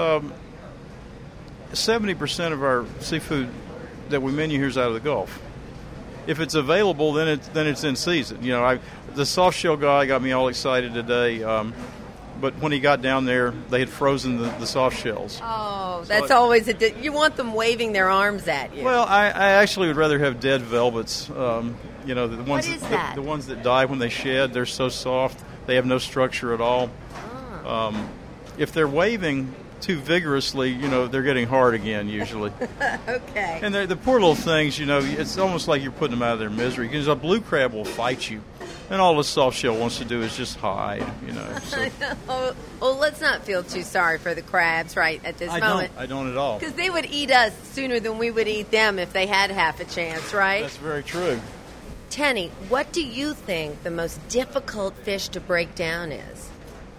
[SPEAKER 10] 70% of our seafood that we menu here is out of the Gulf. If it's available, then it's in season. The soft shell guy got me all excited today. But when he got down there, they had frozen the soft shells.
[SPEAKER 2] Oh, that's always you want them waving their arms at you.
[SPEAKER 10] Well, I actually would rather have dead velvets. The ones
[SPEAKER 2] what is that?
[SPEAKER 10] The ones that die when they shed, they're so soft. They have no structure at all. Oh. If they're waving too vigorously, they're getting hard again usually.
[SPEAKER 2] Okay.
[SPEAKER 10] And the poor little things, it's almost like you're putting them out of their misery, because a blue crab will fight you. And all the soft shell wants to do is just hide, So.
[SPEAKER 2] I know. Well, let's not feel too sorry for the crabs right at this moment.
[SPEAKER 10] I don't at all.
[SPEAKER 2] Because they would eat us sooner than we would eat them if they had half a chance, right?
[SPEAKER 10] That's very true.
[SPEAKER 2] Tenny, what do you think the most difficult fish to break down is?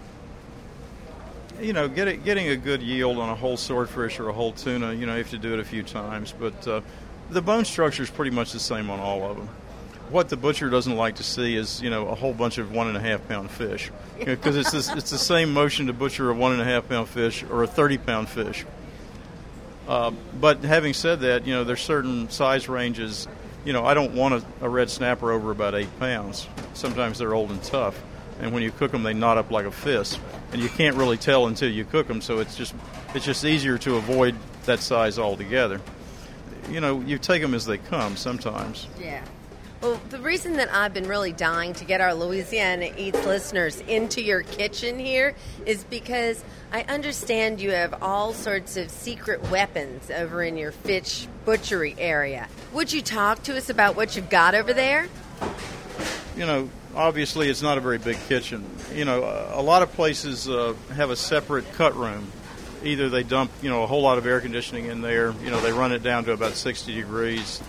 [SPEAKER 10] Getting a good yield on a whole swordfish or a whole tuna, you have to do it a few times. But the bone structure is pretty much the same on all of them. What the butcher doesn't like to see is, a whole bunch of 1.5 pound fish, because it's the same motion to butcher a 1.5 pound fish or a 30 pound fish. But having said that, there's certain size ranges. I don't want a red snapper over about 8 pounds. Sometimes they're old and tough, and when you cook them, they knot up like a fist, and you can't really tell until you cook them. So it's just easier to avoid that size altogether. You take them as they come sometimes.
[SPEAKER 2] Yeah. Well, the reason that I've been really dying to get our Louisiana Eats listeners into your kitchen here is because I understand you have all sorts of secret weapons over in your fish butchery area. Would you talk to us about what you've got over there?
[SPEAKER 10] Obviously it's not a very big kitchen. A lot of places have a separate cut room. Either they dump, a whole lot of air conditioning in there. They run it down to about 60 degrees.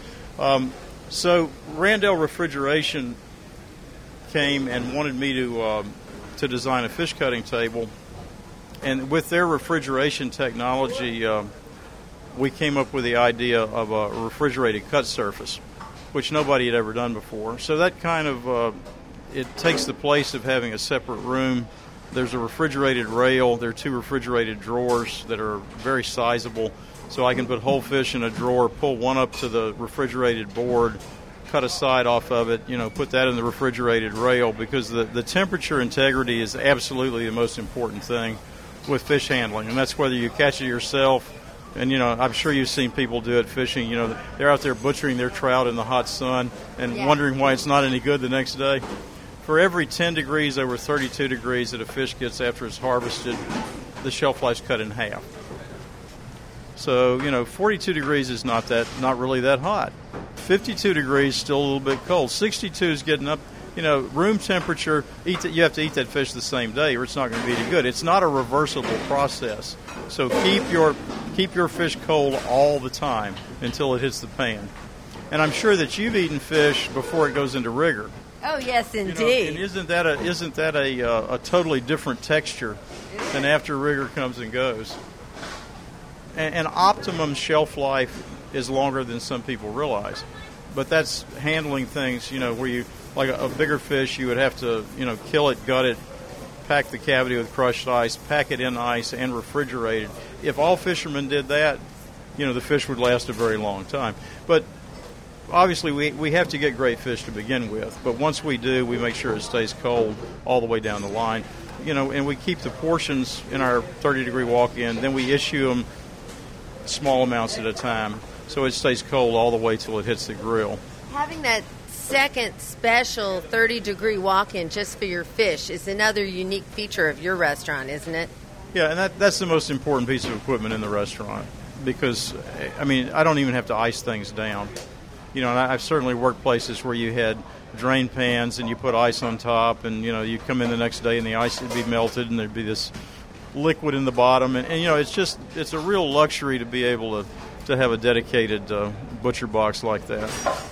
[SPEAKER 10] So Randell Refrigeration came and wanted me to design a fish cutting table, and with their refrigeration technology, we came up with the idea of a refrigerated cut surface, which nobody had ever done before. So that kind of it takes the place of having a separate room. There's a refrigerated rail. There are 2 refrigerated drawers that are very sizable. So I can put whole fish in a drawer, pull one up to the refrigerated board, cut a side off of it, put that in the refrigerated rail, because the temperature integrity is absolutely the most important thing with fish handling. And that's whether you catch it yourself, and, I'm sure you've seen people do it fishing. They're out there butchering their trout in the hot sun and wondering why it's not any good the next day. For every 10 degrees over 32 degrees that a fish gets after it's harvested, the shelf life's cut in half. So, 42 degrees is not really that hot. 52 degrees, still a little bit cold. 62 is getting up, room temperature. You have to eat that fish the same day or it's not going to be any good. It's not a reversible process. So keep your fish cold all the time until it hits the pan. And I'm sure that you've eaten fish before it goes into rigor.
[SPEAKER 2] Oh, yes, indeed.
[SPEAKER 10] And isn't that a totally different texture than after rigor comes and goes? And optimum shelf life is longer than some people realize. But that's handling things, where you, like a bigger fish, you would have to, kill it, gut it, pack the cavity with crushed ice, pack it in ice, and refrigerate it. if all fishermen did that, the fish would last a very long time. But obviously, we have to get great fish to begin with. But once we do, we make sure it stays cold all the way down the line. And we keep the portions in our 30-degree walk-in. Then we issue them small amounts at a time, so it stays cold all the way till it hits the grill.
[SPEAKER 2] Having that second special 30-degree walk-in just for your fish is another unique feature of your restaurant, isn't it?
[SPEAKER 10] Yeah, and that's the most important piece of equipment in the restaurant because, I don't even have to ice things down. And I've certainly worked places where you had drain pans and you put ice on top and, you come in the next day and the ice would be melted and there'd be this liquid in the bottom. And it's a real luxury to be able to have a dedicated butcher box like that.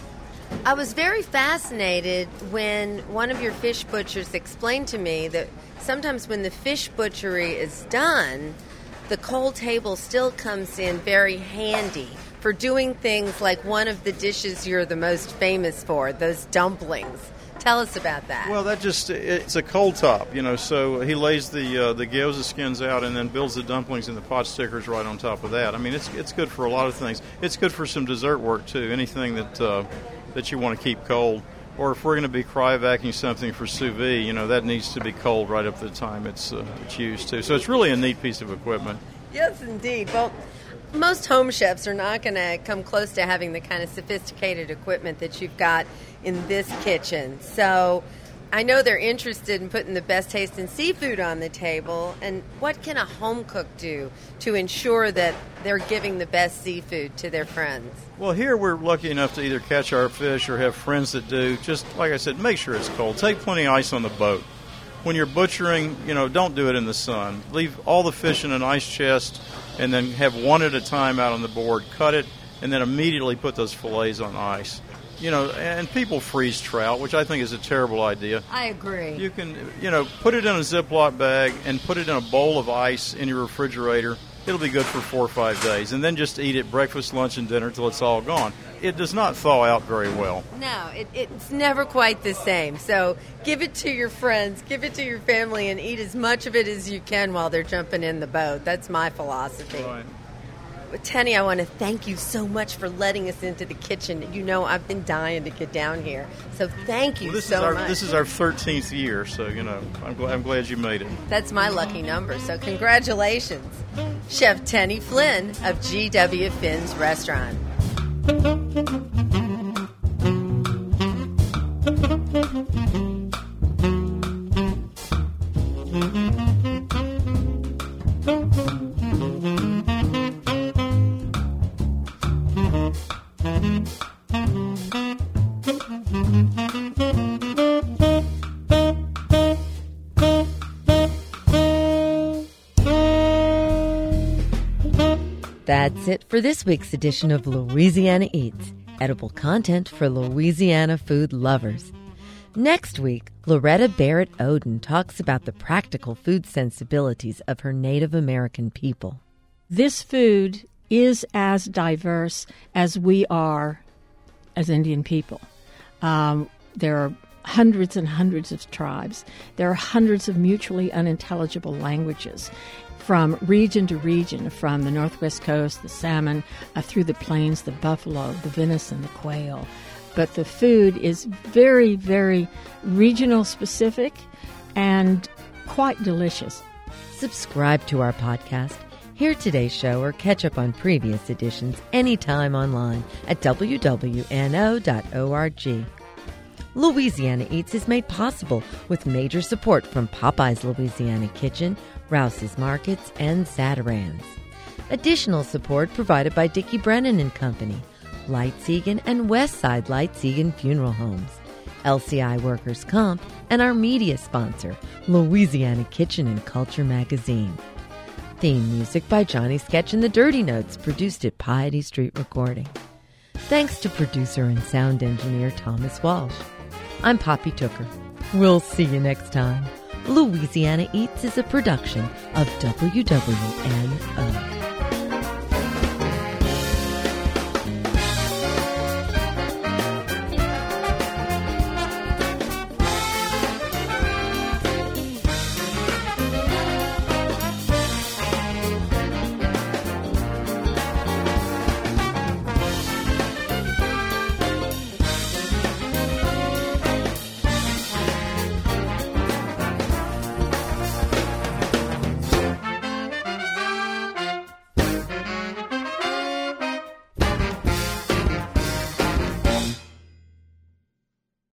[SPEAKER 2] I was very fascinated when one of your fish butchers explained to me that sometimes when the fish butchery is done, the cold table still comes in very handy for doing things like one of the dishes you're the most famous for, those dumplings. Tell us about that.
[SPEAKER 10] Well, it's a cold top, so he lays the gyoza skins out and then builds the dumplings and the pot stickers right on top of that. It's good for a lot of things. It's good for some dessert work, too, anything that you want to keep cold. Or if we're going to be cryovacuuming something for sous vide, that needs to be cold right up to the time it's used to. So it's really a neat piece of equipment.
[SPEAKER 2] Yes, indeed. Well, most home chefs are not going to come close to having the kind of sophisticated equipment that you've got in this kitchen. So I know they're interested in putting the best tasting seafood on the table. And what can a home cook do to ensure that they're giving the best seafood to their friends?
[SPEAKER 10] Well, here we're lucky enough to either catch our fish or have friends that do. Just like I said, make sure it's cold. Take plenty of ice on the boat. When you're butchering, don't do it in the sun. Leave all the fish in an ice chest and then have one at a time out on the board. Cut it and then immediately put those fillets on ice. And people freeze trout, which I think is a terrible idea.
[SPEAKER 2] I agree.
[SPEAKER 10] You can, put it in a Ziploc bag and put it in a bowl of ice in your refrigerator. It'll be good for 4 or 5 days. And then just eat it breakfast, lunch, and dinner till it's all gone. It does not thaw out very well.
[SPEAKER 2] No, it's never quite the same. So give it to your friends, give it to your family, and eat as much of it as you can while they're jumping in the boat. That's my philosophy.
[SPEAKER 10] Right.
[SPEAKER 2] Tenny, I want to thank you so much for letting us into the kitchen. I've been dying to get down here. So thank you much.
[SPEAKER 10] This is our 13th year, so, I'm glad you made it.
[SPEAKER 2] That's my lucky number, so congratulations. Chef Tenny Flynn of G.W. Finn's Restaurant. That's it for this week's edition of Louisiana Eats, edible content for Louisiana food lovers. Next week, Loretta Barrett Oden talks about the practical food sensibilities of her Native American people.
[SPEAKER 11] This food is as diverse as we are as Indian people. There are hundreds and hundreds of tribes. There are hundreds of mutually unintelligible languages. From region to region, from the Northwest Coast, the salmon, through the plains, the buffalo, the venison, the quail. But the food is very, very regional specific and quite delicious.
[SPEAKER 2] Subscribe to our podcast, hear today's show, or catch up on previous editions anytime online at wwno.org. Louisiana Eats is made possible with major support from Popeye's Louisiana Kitchen, Rouse's Markets, and Zatarain's. Additional support provided by Dickie Brennan and Company, Lightsegan and Westside Lightsegan Funeral Homes, LCI Workers' Comp, and our media sponsor, Louisiana Kitchen and Culture Magazine. Theme music by Johnny Sketch and the Dirty Notes, produced at Piety Street Recording. Thanks to producer and sound engineer Thomas Walsh. I'm Poppy Tooker. We'll see you next time. Louisiana Eats is a production of WWNO.